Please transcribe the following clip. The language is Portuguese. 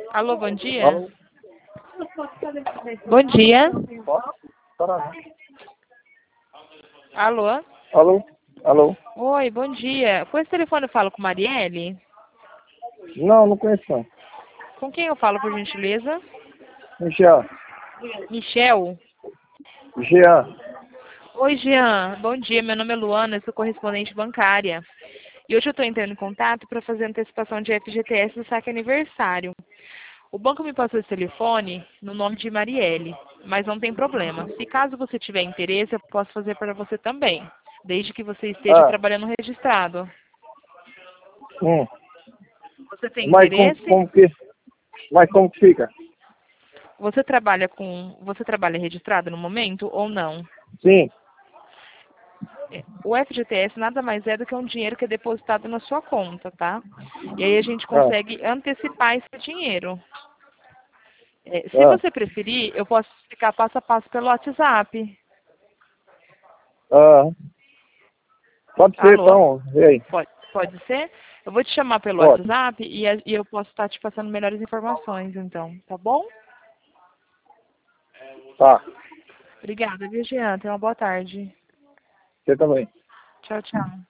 Alô, bom dia. Alô? Bom dia. Pará. Alô. Alô? Alô? Oi, bom dia. Com esse telefone eu falo com Marielle? Não, não conheço não. Com quem eu falo, por gentileza? Jean. Michel? Jean. Oi, Jean. Bom dia. Meu nome é Luana, eu sou correspondente bancária. E hoje eu estou entrando em contato para fazer antecipação de FGTS do saque aniversário. O banco me passou esse telefone no nome de Marielle, mas não tem problema. Se caso você tiver interesse, eu posso fazer para você também, desde que você esteja Ah, trabalhando registrado. hum. Você tem Mas interesse? como que fica? Você trabalha registrado no momento ou não? Sim. O FGTS nada mais é do que um dinheiro que é depositado na sua conta, tá? E aí a gente Ah, consegue antecipar esse dinheiro. Se ah, você preferir, eu posso explicar passo a passo pelo WhatsApp. ah. Pode ser, Alô? então. E aí? Pode ser? Eu vou te chamar pelo Pode. WhatsApp e eu posso estar te passando melhores informações, então, tá bom? Tá. Obrigada, viu, Jean? Tenha uma boa tarde. Você também. Tchau, tchau.